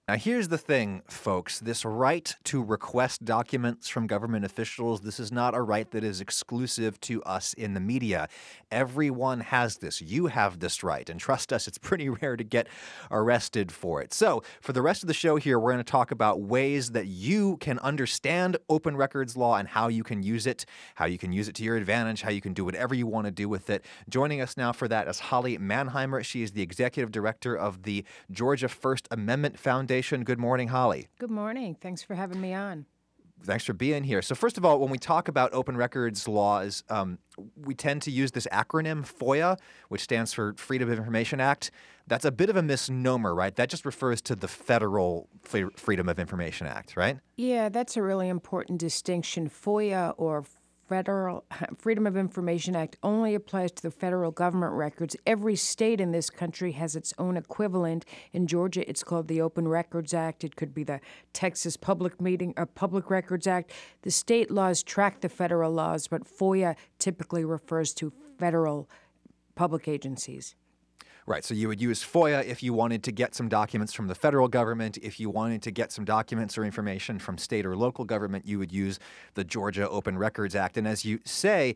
Now, here's the thing, folks. This right to request documents from government officials, this is not a right that is exclusive to us in the media. Everyone has this. You have this right. And trust us, it's pretty rare to get arrested for it. So, for the rest of the show here, we're going to talk about ways that you can understand open records law and how you can use it to your advantage, how you can do whatever you want to do with it. Joining us now for that is Holly Manheimer. She is the executive director of the Georgia First Amendment Foundation. Good morning, Holly. Good morning. Thanks for having me on. Thanks for being here. So first of all, when we talk about open records laws, we tend to use this acronym FOIA, which stands for Freedom of Information Act. That's a bit of a misnomer, right? That just refers to the federal Freedom of Information Act, right? Yeah, that's a really important distinction. FOIA, or Federal Freedom of Information Act, only applies to the federal government records. Every state in this country has its own equivalent. In Georgia, it's called the Open Records Act. It could be the Texas Public Records Act. The state laws track the federal laws, but FOIA typically refers to federal public agencies. Right. So you would use FOIA if you wanted to get some documents from the federal government. If you wanted to get some documents or information from state or local government, you would use the Georgia Open Records Act. And as you say,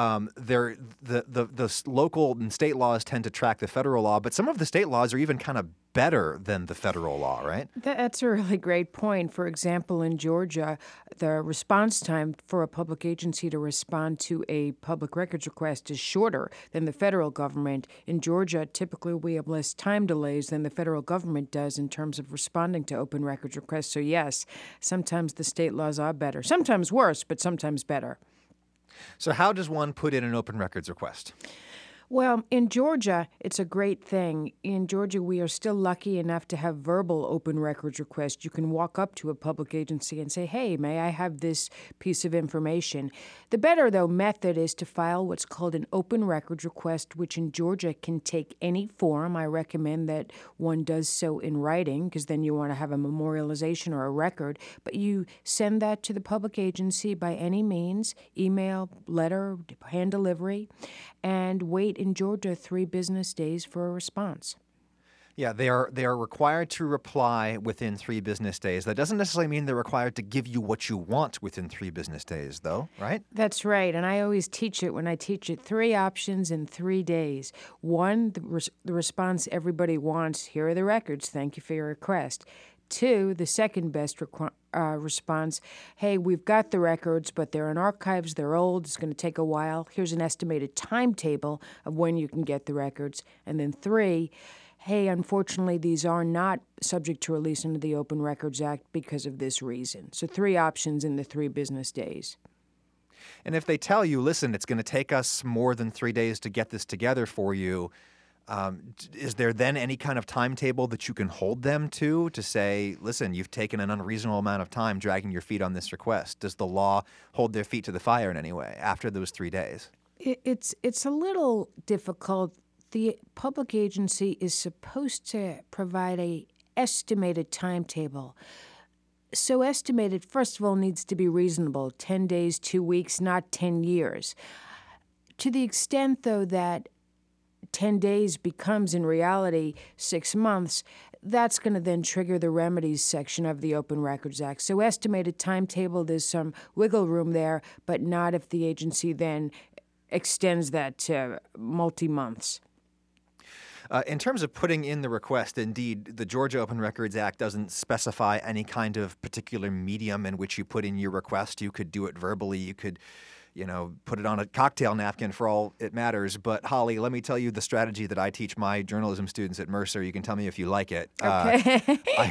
the local and state laws tend to track the federal law, but some of the state laws are even kind of better than the federal law, right? That's a really great point. For example, in Georgia, the response time for a public agency to respond to a public records request is shorter than the federal government. In Georgia, typically we have less time delays than the federal government does in terms of responding to open records requests. So yes, sometimes the state laws are better. Sometimes worse, but sometimes better. So how does one put in an open records request? Well, in Georgia, it's a great thing. In Georgia, we are still lucky enough to have verbal open records requests. You can walk up to a public agency and say, hey, may I have this piece of information? The better, though, method is to file what's called an open records request, which in Georgia can take any form. I recommend that one does so in writing, because then you want to have a memorialization or a record. But you send that to the public agency by any means, email, letter, hand delivery, and wait in Georgia 3 business days for a response. Yeah, they are required to reply within 3 business days. That doesn't necessarily mean they're required to give you what you want within 3 business days, though, right? That's right, and I always teach it when I teach it 3 options in 3 days. 1, the response everybody wants, here are the records, thank you for your request. 2, the second best response, hey, we've got the records, but they're in archives, they're old, it's going to take a while. Here's an estimated timetable of when you can get the records. And then 3, hey, unfortunately, these are not subject to release under the Open Records Act because of this reason. So 3 options in the 3 business days. And if they tell you, listen, it's going to take us more than 3 days to get this together for you, is there then any kind of timetable that you can hold them to say, listen, you've taken an unreasonable amount of time dragging your feet on this request? Does the law hold their feet to the fire in any way after those 3 days? It's a little difficult. The public agency is supposed to provide a estimated timetable. So estimated, first of all, needs to be reasonable, 10 days, 2 weeks, not 10 years. To the extent, though, that 10 days becomes, in reality, 6 months, that's going to then trigger the remedies section of the Open Records Act. So estimated timetable, there's some wiggle room there, but not if the agency then extends that to multi-months. In terms of putting in the request, indeed, the Georgia Open Records Act doesn't specify any kind of particular medium in which you put in your request. You could do it verbally. You could put it on a cocktail napkin for all it matters. But Holly, let me tell you the strategy that I teach my journalism students at Mercer. You can tell me if you like it. Okay.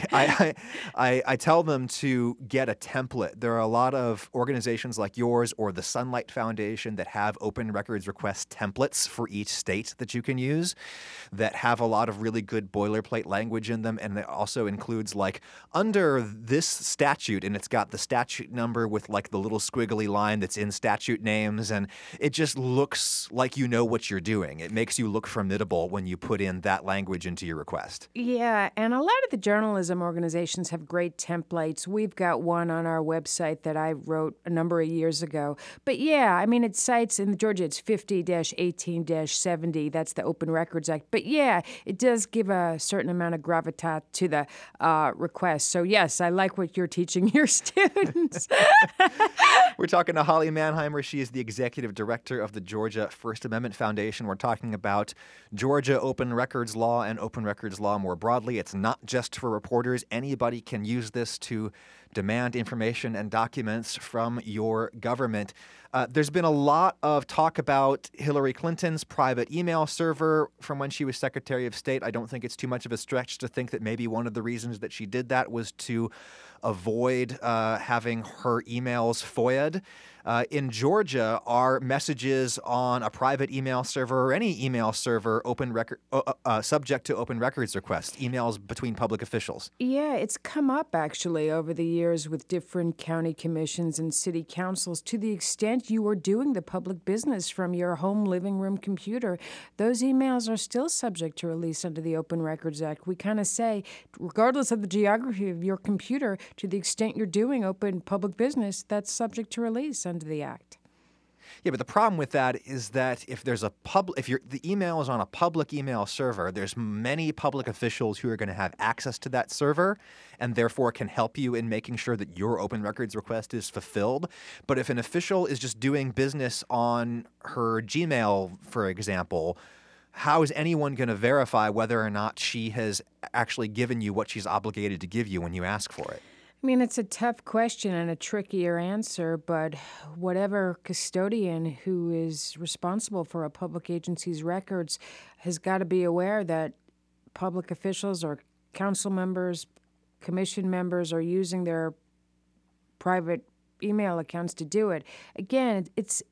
I tell them to get a template. There are a lot of organizations like yours or the Sunlight Foundation that have open records request templates for each state that you can use that have a lot of really good boilerplate language in them. And it also includes like under this statute, and it's got the statute number with like the little squiggly line that's in statute parachute names, and it just looks like you know what you're doing. It makes you look formidable when you put in that language into your request. Yeah, and a lot of the journalism organizations have great templates. We've got one on our website that I wrote a number of years ago. But yeah, I mean, it cites in Georgia, it's 50-18-70. That's the Open Records Act. But yeah, it does give a certain amount of gravitas to the request. So yes, I like what you're teaching your students. We're talking to Holly Manheimer. She is the executive director of the Georgia First Amendment Foundation. We're talking about Georgia open records law and open records law more broadly. It's not just for reporters. Anybody can use this to demand information and documents from your government. There's been a lot of talk about Hillary Clinton's private email server from when she was Secretary of State. I don't think it's too much of a stretch to think that maybe one of the reasons that she did that was to avoid having her emails FOIA'd. In Georgia, are messages on a private email server or any email server subject to open records requests, emails between public officials? Yeah, it's come up actually over the years with different county commissions and city councils. To the extent you are doing the public business from your home living room computer, those emails are still subject to release under the Open Records Act. We kind of say, regardless of the geography of your computer, to the extent you're doing open public business, that's subject to release under the Act. Yeah, but the problem with that is that if there's the email is on a public email server, there's many public officials who are going to have access to that server and therefore can help you in making sure that your open records request is fulfilled. But if an official is just doing business on her Gmail, for example, how is anyone going to verify whether or not she has actually given you what she's obligated to give you when you ask for it? I mean, it's a tough question and a trickier answer, but whatever custodian who is responsible for a public agency's records has got to be aware that public officials or council members, commission members are using their private email accounts to do it. Again,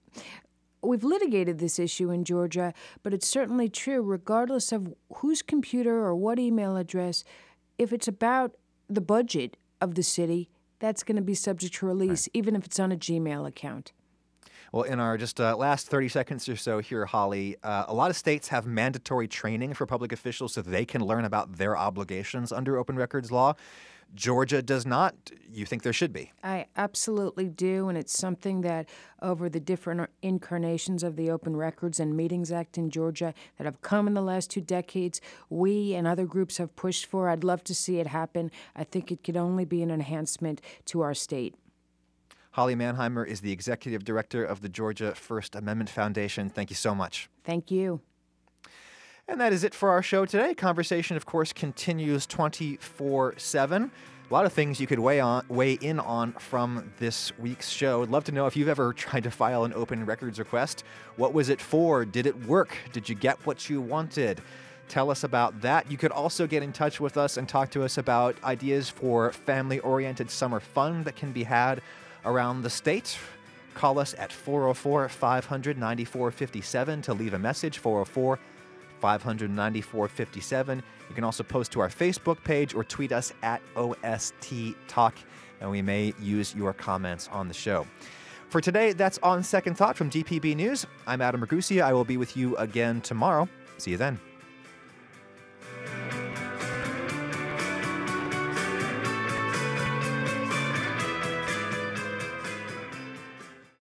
we've litigated this issue in Georgia, but it's certainly true, regardless of whose computer or what email address, if it's about the budget of the city, that's going to be subject to release, right, even if it's on a Gmail account. Well, in our just last 30 seconds or so here, Holly, a lot of states have mandatory training for public officials so they can learn about their obligations under open records law. Georgia does not. You think there should be? I absolutely do, and it's something that over the different incarnations of the Open Records and Meetings Act in Georgia that have come in the last 2 decades, we and other groups have pushed for. I'd love to see it happen. I think it could only be an enhancement to our state. Holly Manheimer is the executive director of the Georgia First Amendment Foundation. Thank you so much. Thank you. And that is it for our show today. Conversation, of course, continues 24/7. A lot of things you could weigh in on from this week's show. I'd love to know if you've ever tried to file an open records request. What was it for? Did it work? Did you get what you wanted? Tell us about that. You could also get in touch with us and talk to us about ideas for family-oriented summer fun that can be had around the state. Call us at 404-500-9457 to leave a message, 404-500-9457. You can also post to our Facebook page or tweet us at OST Talk, and we may use your comments on the show. For today, that's On Second Thought from GPB News. I'm Adam Ragusa. I will be with you again tomorrow. See you then.